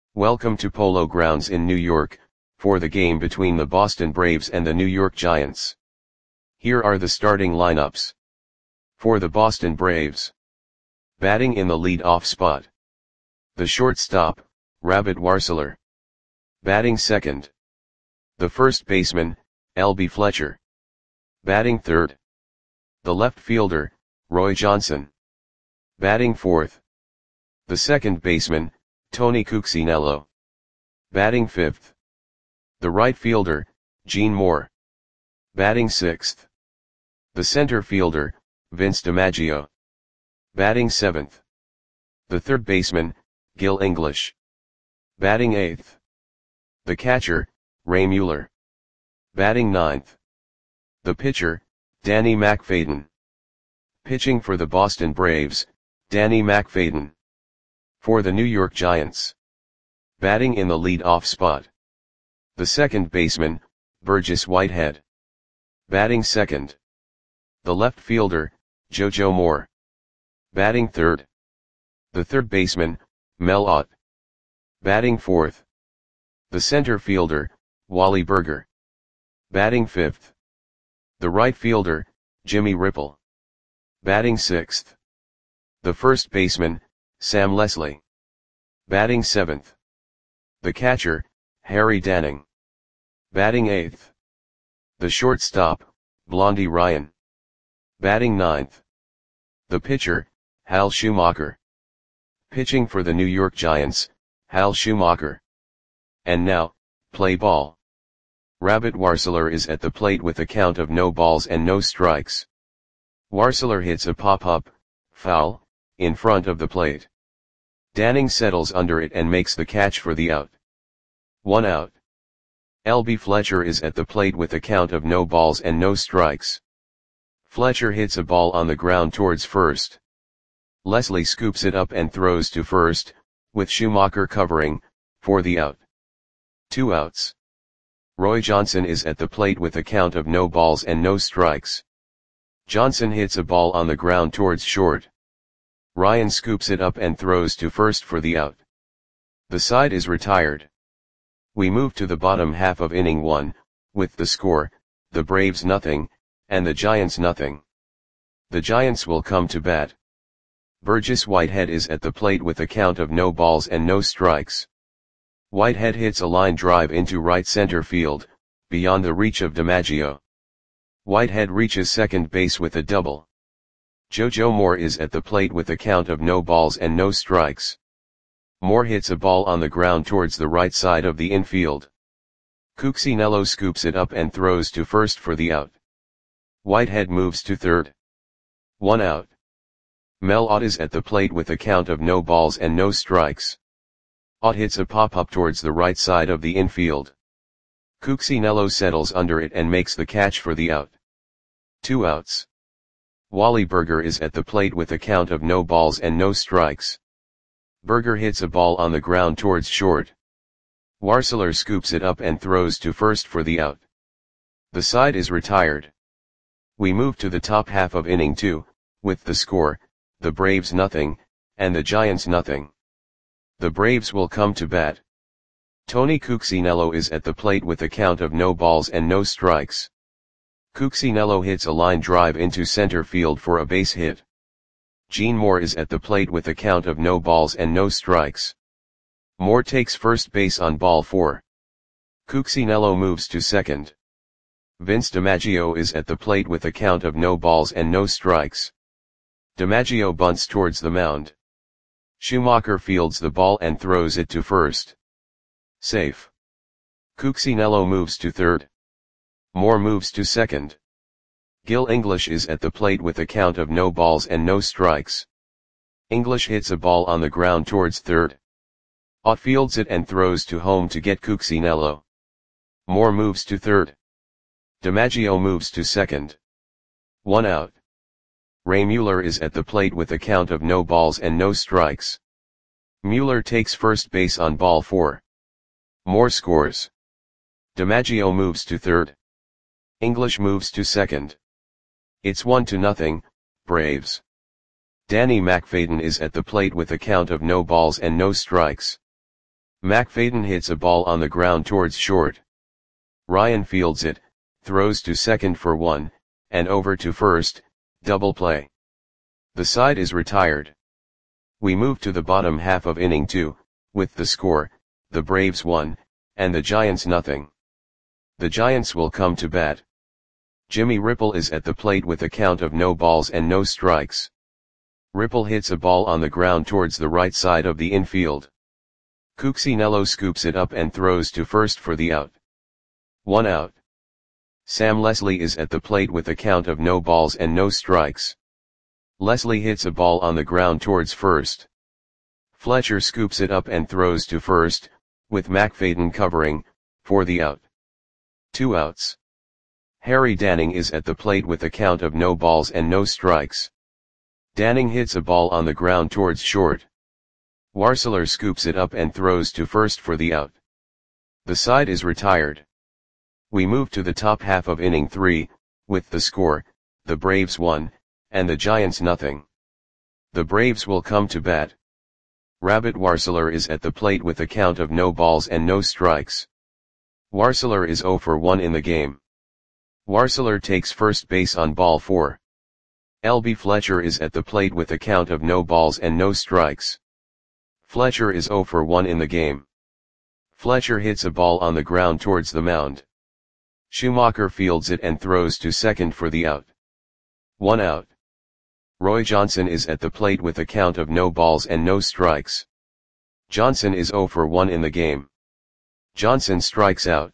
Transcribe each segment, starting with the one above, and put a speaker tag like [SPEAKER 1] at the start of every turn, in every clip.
[SPEAKER 1] Welcome to Polo Grounds in New York, for the game between the Boston Braves and the New York Giants. Here are the starting lineups. For the Boston Braves. Batting in the lead-off spot. The shortstop, Rabbit Warseler. Batting second. The first baseman, L.B. Fletcher. Batting third. The left fielder, Roy Johnson. Batting fourth. The second baseman, Tony Cuccinello. Batting fifth. The right fielder, Gene Moore. Batting sixth. The center fielder, Vince DiMaggio. Batting seventh. The third baseman, Gil English. Batting eighth. The catcher, Ray Mueller. Batting ninth. The pitcher, Danny McFadden. Pitching for the Boston Braves, Danny McFadden. For the New York Giants. Batting in the lead-off spot. The second baseman, Burgess Whitehead. Batting second. The left fielder, JoJo Moore. Batting third. The third baseman, Mel Ott. Batting fourth. The center fielder, Wally Burger. Batting fifth. The right fielder, Jimmy Ripple. Batting sixth. The first baseman, Sam Leslie. Batting seventh. The catcher, Harry Danning. Batting eighth. The shortstop, Blondie Ryan. Batting ninth. The pitcher, Hal Schumacher. Pitching for the New York Giants, Hal Schumacher. And now, play ball. Rabbit Warseler is at the plate with a count of no balls and no strikes. Warseler hits a pop-up, foul, in front of the plate. Danning settles under it and makes the catch for the out. 1 out. L.B. Fletcher is at the plate with a count of no balls and no strikes. Fletcher hits a ball on the ground towards first. Leslie scoops it up and throws to first, with Schumacher covering, for the out. 2 outs. Roy Johnson is at the plate with a count of no balls and no strikes. Johnson hits a ball on the ground towards short. Ryan scoops it up and throws to first for the out. The side is retired. We move to the bottom half of inning 1, with the score, the Braves nothing, and the Giants nothing. The Giants will come to bat. Burgess Whitehead is at the plate with a count of no balls and no strikes. Whitehead hits a line drive into right center field, beyond the reach of DiMaggio. Whitehead reaches second base with a double. JoJo Moore is at the plate with a count of no balls and no strikes. Moore hits a ball on the ground towards the right side of the infield. Cuccinello scoops it up and throws to first for the out. Whitehead moves to third. 1 out. Mel Ott is at the plate with a count of no balls and no strikes. Ott hits a pop-up towards the right side of the infield. Cuccinello settles under it and makes the catch for the out. 2 outs. Wally Burger is at the plate with a count of no balls and no strikes. Burger hits a ball on the ground towards short. Warseler scoops it up and throws to first for the out. The side is retired. We move to the top half of inning 2, with the score, the Braves nothing, and the Giants nothing. The Braves will come to bat. Tony Cuccinello is at the plate with a count of no balls and no strikes. Cuccinello hits a line drive into center field for a base hit. Gene Moore is at the plate with a count of no balls and no strikes. Moore takes first base on ball 4. Cuccinello moves to second. Vince DiMaggio is at the plate with a count of no balls and no strikes. DiMaggio bunts towards the mound. Schumacher fields the ball and throws it to first. Safe. Cuccinello moves to third. Moore moves to second. Gil English is at the plate with a count of no balls and no strikes. English hits a ball on the ground towards third. Ott fields it and throws to home to get Cuccinello. Moore moves to third. DiMaggio moves to second. 1 out. Ray Mueller is at the plate with a count of no balls and no strikes. Mueller takes first base on ball 4. Moore scores. DiMaggio moves to third. English moves to second. It's 1-0, Braves. Danny McFadden is at the plate with a count of no balls and no strikes. McFadden hits a ball on the ground towards short. Ryan fields it, throws to second for 1, and over to first, double play. The side is retired. We move to the bottom half of inning 2, with the score, the Braves 1, and the Giants nothing. The Giants will come to bat. Jimmy Ripple is at the plate with a count of no balls and no strikes. Ripple hits a ball on the ground towards the right side of the infield. Cuccinello scoops it up and throws to first for the out. 1 out. Sam Leslie is at the plate with a count of no balls and no strikes. Leslie hits a ball on the ground towards first. Fletcher scoops it up and throws to first, with McFadden covering, for the out. 2 outs. Harry Danning is at the plate with a count of no balls and no strikes. Danning hits a ball on the ground towards short. Warseler scoops it up and throws to first for the out. The side is retired. We move to the top half of inning 3, with the score, the Braves 1, and the Giants nothing. The Braves will come to bat. Rabbit Warseler is at the plate with a count of no balls and no strikes. Warseler is 0 for 1 in the game. Warseler takes first base on ball 4. L.B. Fletcher is at the plate with a count of no balls and no strikes. Fletcher is 0 for 1 in the game. Fletcher hits a ball on the ground towards the mound. Schumacher fields it and throws to second for the out. 1 out. Roy Johnson is at the plate with a count of no balls and no strikes. Johnson is 0 for 1 in the game. Johnson strikes out.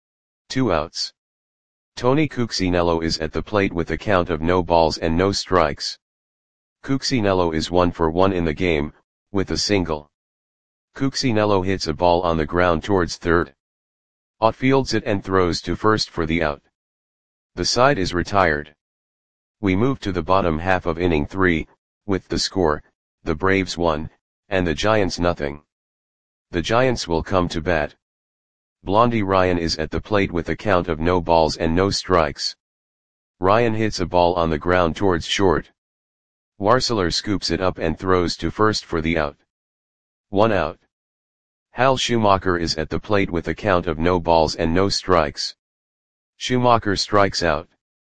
[SPEAKER 1] 2 outs. Tony Cuccinello is at the plate with a count of no balls and no strikes. Cuccinello is 1 for 1 in the game, with a single. Cuccinello hits a ball on the ground towards third. Ott fields it and throws to first for the out. The side is retired. We move to the bottom half of inning 3, with the score, the Braves 1, and the Giants nothing. The Giants will come to bat. Blondie Ryan is at the plate with a count of no balls and no strikes. Ryan hits a ball on the ground towards short. Warseler scoops it up and throws to first for the out. 1 out. Hal Schumacher is at the plate with a count of no balls and no strikes. Schumacher strikes out.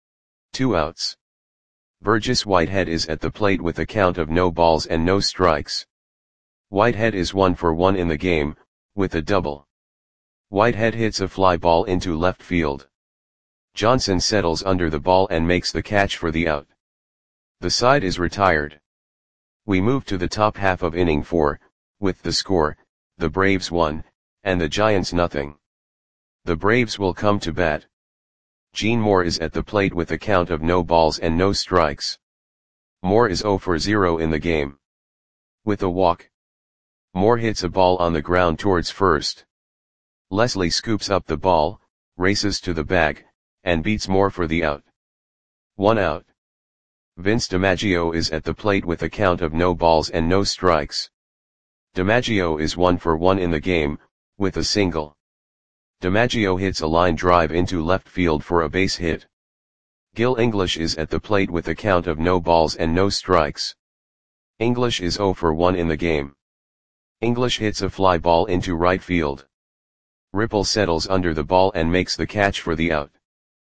[SPEAKER 1] 2 outs. Burgess Whitehead is at the plate with a count of no balls and no strikes. Whitehead is 1 for 1 in the game, with a double. Whitehead hits a fly ball into left field. Johnson settles under the ball and makes the catch for the out. The side is retired. We move to the top half of inning 4, with the score, the Braves 1, and the Giants nothing. The Braves will come to bat. Gene Moore is at the plate with a count of no balls and no strikes. Moore is 0 for 0 in the game. With a walk. Moore hits a ball on the ground towards first. Leslie scoops up the ball, races to the bag, and beats Moore for the out. 1 out. Vince DiMaggio is at the plate with a count of no balls and no strikes. DiMaggio is 1 for 1 in the game, with a single. DiMaggio hits a line drive into left field for a base hit. Gil English is at the plate with a count of no balls and no strikes. English is 0 for 1 in the game. English hits a fly ball into right field. Ripple settles under the ball and makes the catch for the out.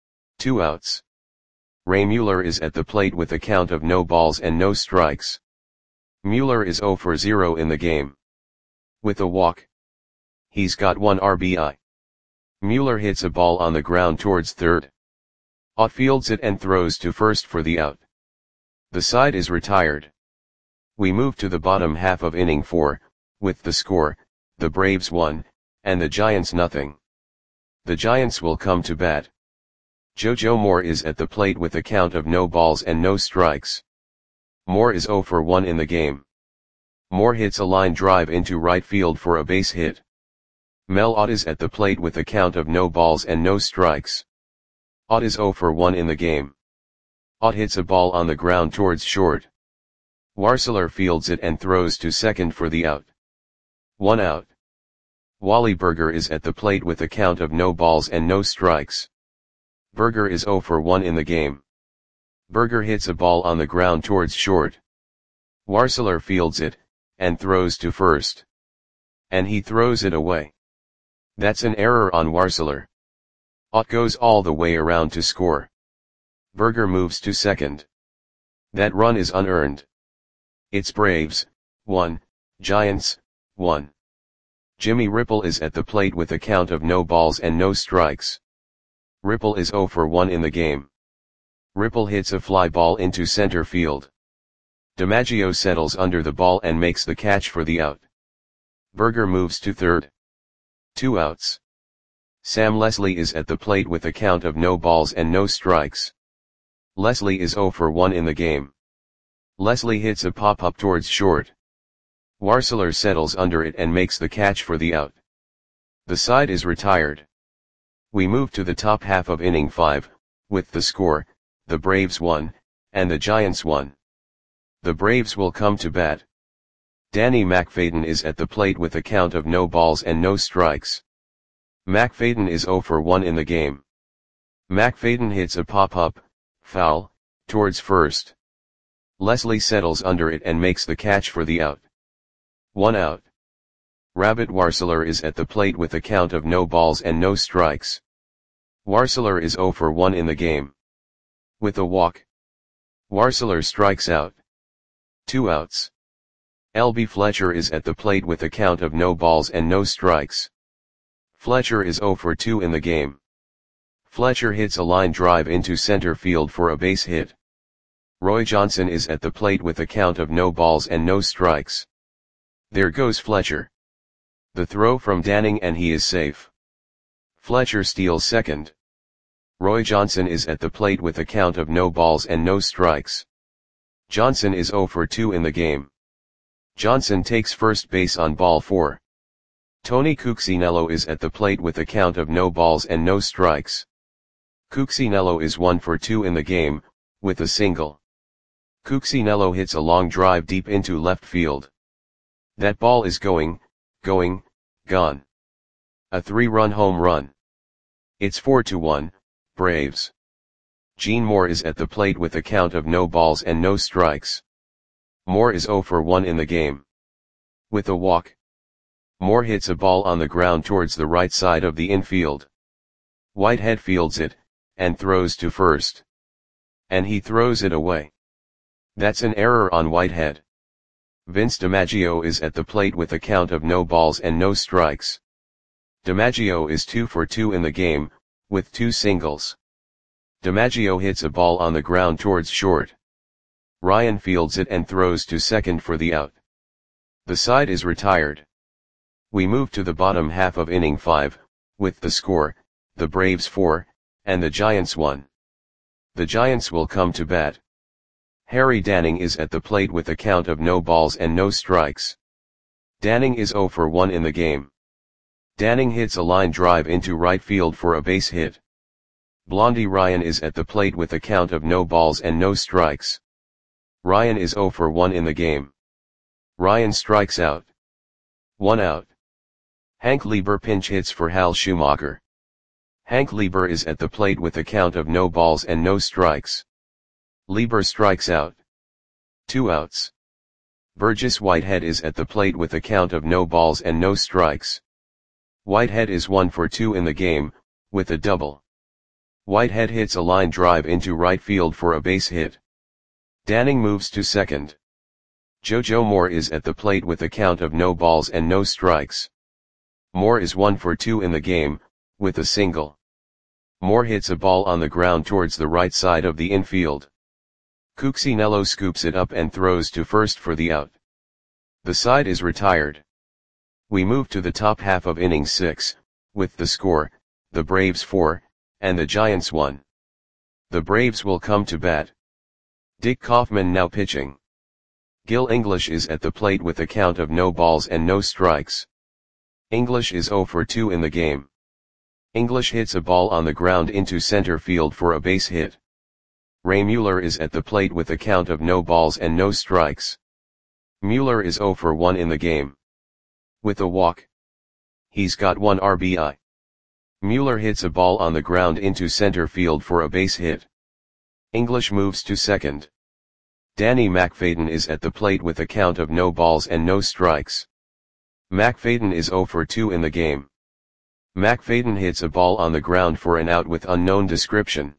[SPEAKER 1] 2 outs. Ray Mueller is at the plate with a count of no balls and no strikes. Mueller is 0 for 0 in the game. With a walk. He's got 1 RBI. Mueller hits a ball on the ground towards third. Ott fields it and throws to first for the out. The side is retired. We move to the bottom half of inning 4, with the score, the Braves 1, and the Giants nothing. The Giants will come to bat. JoJo Moore is at the plate with a count of no balls and no strikes. Moore is 0 for 1 in the game. Moore hits a line drive into right field for a base hit. Mel Ott is at the plate with a count of no balls and no strikes. Ott is 0 for 1 in the game. Ott hits a ball on the ground towards short. Warseler fields it and throws to second for the out. 1 out. Wally Berger is at the plate with a count of no balls and no strikes. Berger is 0 for 1 in the game. Berger hits a ball on the ground towards short. Warseler fields it, and throws to first. And he throws it away. That's an error on Warseler. Ott goes all the way around to score. Berger moves to second. That run is unearned. It's Braves, 1, Giants, 1. Jimmy Ripple is at the plate with a count of no balls and no strikes. Ripple is 0 for 1 in the game. Ripple hits a fly ball into center field. DiMaggio settles under the ball and makes the catch for the out. Berger moves to third. 2 outs. Sam Leslie is at the plate with a count of no balls and no strikes. Leslie is 0 for 1 in the game. Leslie hits a pop-up towards short. Warseler settles under it and makes the catch for the out. The side is retired. We move to the top half of inning 5, with the score, the Braves 1, and the Giants 1. The Braves will come to bat. Danny McFadden is at the plate with a count of no balls and no strikes. McFadden is 0 for 1 in the game. McFadden hits a pop-up, foul, towards first. Leslie settles under it and makes the catch for the out. 1 out. Rabbit Warseler is at the plate with a count of no balls and no strikes. Warseler is 0 for 1 in the game. With a walk. Warseler strikes out. 2 outs. L.B. Fletcher is at the plate with a count of no balls and no strikes. Fletcher is 0 for 2 in the game. Fletcher hits a line drive into center field for a base hit. Roy Johnson is at the plate with a count of no balls and no strikes. There goes Fletcher. The throw from Danning and he is safe. Fletcher steals second. Roy Johnson is at the plate with a count of no balls and no strikes. Johnson is 0 for 2 in the game. Johnson takes first base on ball 4. Tony Cuccinello is at the plate with a count of no balls and no strikes. Cuccinello is 1 for 2 in the game, with a single. Cuccinello hits a long drive deep into left field. That ball is gone. A 3-run home run. It's 4-1, Braves. Gene Moore is at the plate with a count of no balls and no strikes. Moore is 0 for 1 in the game. With a walk. Moore hits a ball on the ground towards the right side of the infield. Whitehead fields it, and throws to first. And he throws it away. That's an error on Whitehead. Vince DiMaggio is at the plate with a count of no balls and no strikes. DiMaggio is 2 for 2 in the game, with 2 singles. DiMaggio hits a ball on the ground towards short. Ryan fields it and throws to second for the out. The side is retired. We move to the bottom half of inning 5, with the score, the Braves 4, and the Giants 1. The Giants will come to bat. Harry Danning is at the plate with a count of no balls and no strikes. Danning is 0 for 1 in the game. Danning hits a line drive into right field for a base hit. Blondie Ryan is at the plate with a count of no balls and no strikes. Ryan is 0 for 1 in the game. Ryan strikes out. 1 out. Hank Lieber pinch hits for Hal Schumacher. Hank Lieber is at the plate with a count of no balls and no strikes. Lieber strikes out. 2 outs. Burgess Whitehead is at the plate with a count of no balls and no strikes. Whitehead is 1 for 2 in the game, with a double. Whitehead hits a line drive into right field for a base hit. Danning moves to second. JoJo Moore is at the plate with a count of no balls and no strikes. Moore is 1 for 2 in the game, with a single. Moore hits a ball on the ground towards the right side of the infield. Cuccinello scoops it up and throws to first for the out. The side is retired. We move to the top half of inning 6, with the score, the Braves 4, and the Giants 1. The Braves will come to bat. Dick Kaufman now pitching. Gil English is at the plate with a count of no balls and no strikes. English is 0 for 2 in the game. English hits a ball on the ground into center field for a base hit. Ray Mueller is at the plate with a count of no balls and no strikes. Mueller is 0 for 1 in the game. With a walk. He's got 1 RBI. Mueller hits a ball on the ground into center field for a base hit. English moves to second. Danny McFadden is at the plate with a count of no balls and no strikes. McFadden is 0 for 2 in the game. McFadden hits a ball on the ground for an out with unknown description.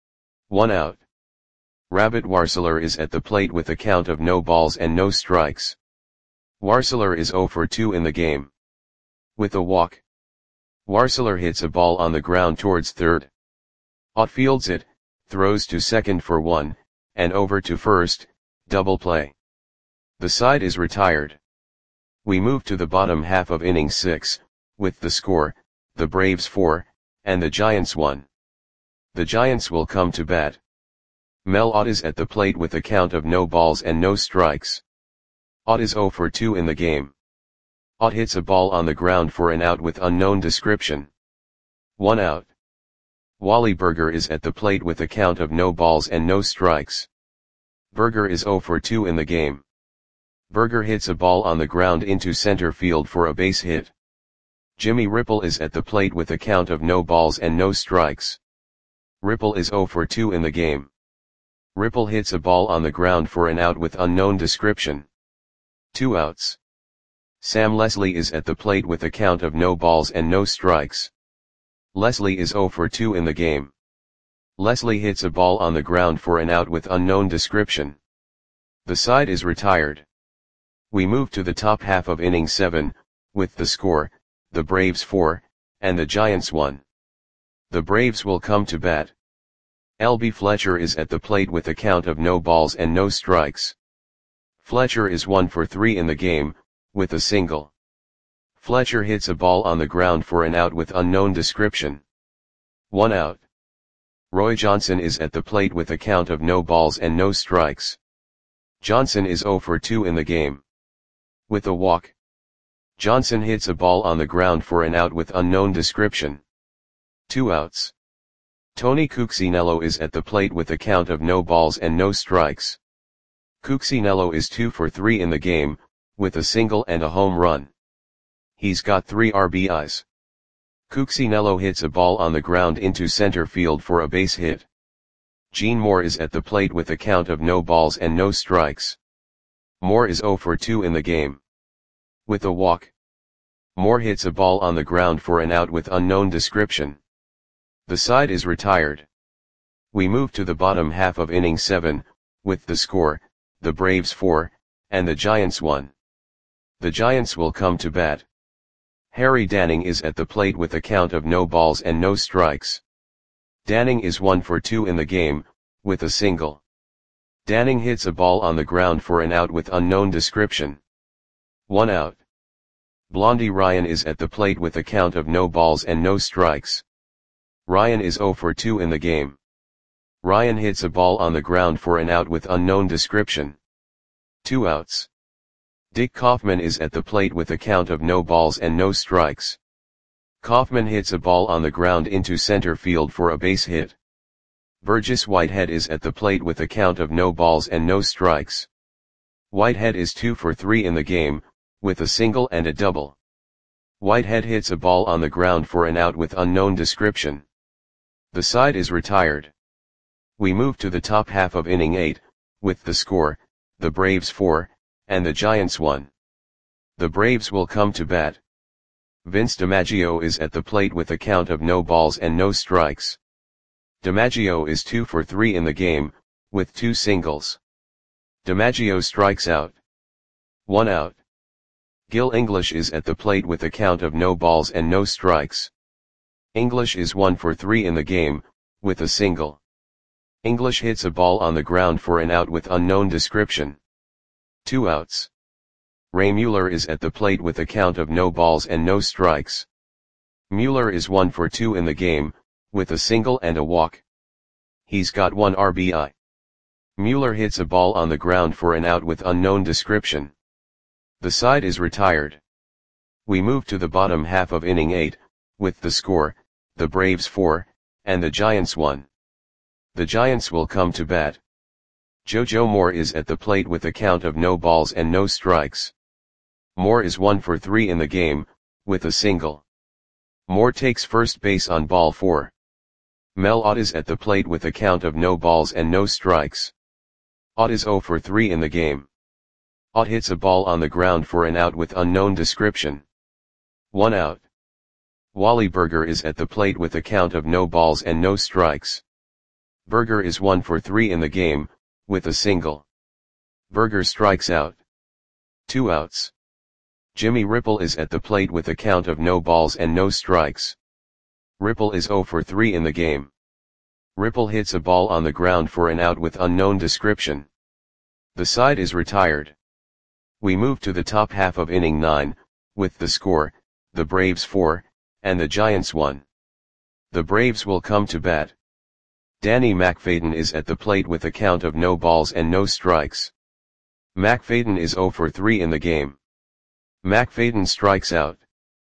[SPEAKER 1] 1 out. Rabbit Warseler is at the plate with a count of no balls and no strikes. Warseler is 0 for 2 in the game. With a walk. Warseler hits a ball on the ground towards third. Outfields it, throws to second for 1, and over to first, double play. The side is retired. We move to the bottom half of inning 6, with the score, the Braves 4, and the Giants 1. The Giants will come to bat. Mel Ott is at the plate with a count of no balls and no strikes. Ott is 0 for 2 in the game. Ott hits a ball on the ground for an out with unknown description. 1 out. Wally Burger is at the plate with a count of no balls and no strikes. Burger is 0 for 2 in the game. Burger hits a ball on the ground into center field for a base hit. Jimmy Ripple is at the plate with a count of no balls and no strikes. Ripple is 0 for 2 in the game. Ripple hits a ball on the ground for an out with unknown description. 2 outs. Sam Leslie is at the plate with a count of no balls and no strikes. Leslie is 0 for 2 in the game. Leslie hits a ball on the ground for an out with unknown description. The side is retired. We move to the top half of inning 7, with the score, the Braves 4, and the Giants 1. The Braves will come to bat. L.B. Fletcher is at the plate with a count of no balls and no strikes. Fletcher is 1 for 3 in the game, with a single. Fletcher hits a ball on the ground for an out with unknown description. 1 out. Roy Johnson is at the plate with a count of no balls and no strikes. Johnson is 0 for 2 in the game. With a walk. Johnson hits a ball on the ground for an out with unknown description. 2 outs. Tony Cuccinello is at the plate with a count of no balls and no strikes. Cuccinello is 2 for 3 in the game, with a single and a home run. He's got 3 RBIs. Cuccinello hits a ball on the ground into center field for a base hit. Gene Moore is at the plate with a count of no balls and no strikes. Moore is 0 for 2 in the game. With a walk. Moore hits a ball on the ground for an out with unknown description. The side is retired. We move to the bottom half of inning 7, with the score, the Braves 4, and the Giants 1. The Giants will come to bat. Harry Danning is at the plate with a count of no balls and no strikes. Danning is 1 for 2 in the game, with a single. Danning hits a ball on the ground for an out with unknown description. 1 out. Blondie Ryan is at the plate with a count of no balls and no strikes. Ryan is 0 for 2 in the game. Ryan hits a ball on the ground for an out with unknown description. 2 outs. Dick Kaufman is at the plate with a count of no balls and no strikes. Kaufman hits a ball on the ground into center field for a base hit. Burgess Whitehead is at the plate with a count of no balls and no strikes. Whitehead is 2 for 3 in the game, with a single and a double. Whitehead hits a ball on the ground for an out with unknown description. The side is retired. We move to the top half of inning 8, with the score, the Braves 4, and the Giants 1. The Braves will come to bat. Vince DiMaggio is at the plate with a count of no balls and no strikes. DiMaggio is 2 for 3 in the game, with 2 singles. DiMaggio strikes out. 1 out. Gil English is at the plate with a count of no balls and no strikes. English is 1 for 3 in the game, with a single. English hits a ball on the ground for an out with unknown description. 2 outs. Ray Mueller is at the plate with a count of no balls and no strikes. Mueller is 1 for 2 in the game, with a single and a walk. He's got 1 RBI. Mueller hits a ball on the ground for an out with unknown description. The side is retired. We move to the bottom half of inning 8, with the score, the Braves 4, and the Giants 1. The Giants will come to bat. JoJo Moore is at the plate with a count of no balls and no strikes. Moore is 1 for 3 in the game, with a single. Moore takes first base on ball 4. Mel Ott is at the plate with a count of no balls and no strikes. Ott is 0 for 3 in the game. Ott hits a ball on the ground for an out with unknown description. 1 out. Wally Berger is at the plate with a count of no balls and no strikes. Berger is 1 for 3 in the game, with a single. Berger strikes out. 2 outs. Jimmy Ripple is at the plate with a count of no balls and no strikes. Ripple is 0 for 3 in the game. Ripple hits a ball on the ground for an out with unknown description. The side is retired. We move to the top half of inning 9, with the score, the Braves 4, and the Giants 1. The Braves will come to bat. Danny McFadden is at the plate with a count of no balls and no strikes. McFadden is 0 for 3 in the game. McFadden strikes out.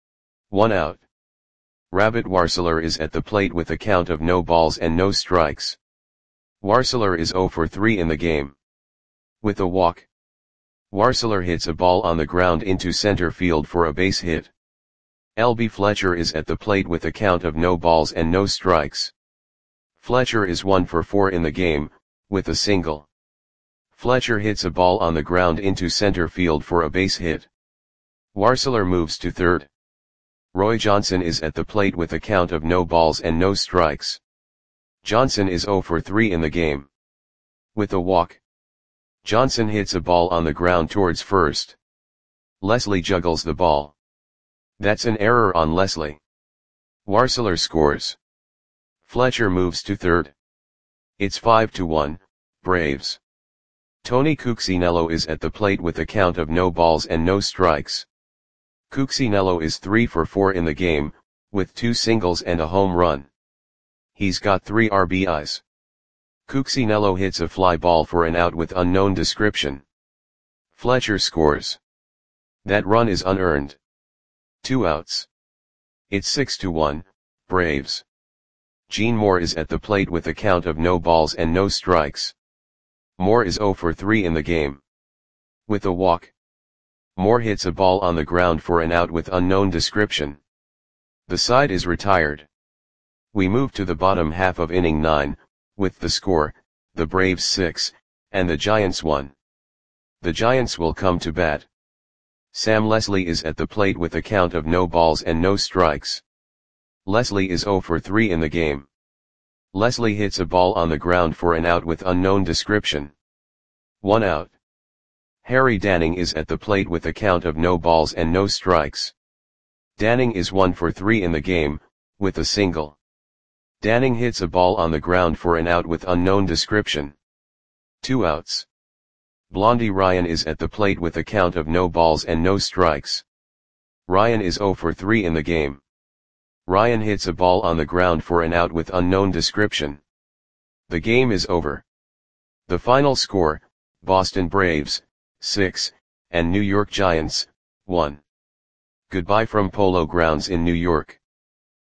[SPEAKER 1] 1 out. Rabbit Warseler is at the plate with a count of no balls and no strikes. Warseler is 0 for 3 in the game. With a walk. Warseler hits a ball on the ground into center field for a base hit. L.B. Fletcher is at the plate with a count of no balls and no strikes. Fletcher is 1 for 4 in the game, with a single. Fletcher hits a ball on the ground into center field for a base hit. Warseler moves to third. Roy Johnson is at the plate with a count of no balls and no strikes. Johnson is 0 for 3 in the game. With a walk. Johnson hits a ball on the ground towards first. Leslie juggles the ball. That's an error on Leslie. Warseler scores. Fletcher moves to third. It's 5-1, Braves. Tony Cuccinello is at the plate with a count of no balls and no strikes. Cuccinello is 3 for 4 in the game, with 2 singles and a home run. He's got 3 RBIs. Cuccinello hits a fly ball for an out with unknown description. Fletcher scores. That run is unearned. 2 outs. It's 6-1, Braves. Gene Moore is at the plate with a count of no balls and no strikes. Moore is 0 for 3 in the game. With a walk. Moore hits a ball on the ground for an out with unknown description. The side is retired. We move to the bottom half of inning 9, with the score, the Braves 6, and the Giants 1. The Giants will come to bat. Sam Leslie is at the plate with a count of no balls and no strikes. Leslie is 0 for 3 in the game. Leslie hits a ball on the ground for an out with unknown description. 1 out. Harry Danning is at the plate with a count of no balls and no strikes. Danning is 1 for 3 in the game, with a single. Danning hits a ball on the ground for an out with unknown description. 2 outs. Blondie Ryan is at the plate with a count of no balls and no strikes. Ryan is 0 for 3 in the game. Ryan hits a ball on the ground for an out with unknown description. The game is over. The final score, Boston Braves, 6, and New York Giants, 1. Goodbye from Polo Grounds in New York.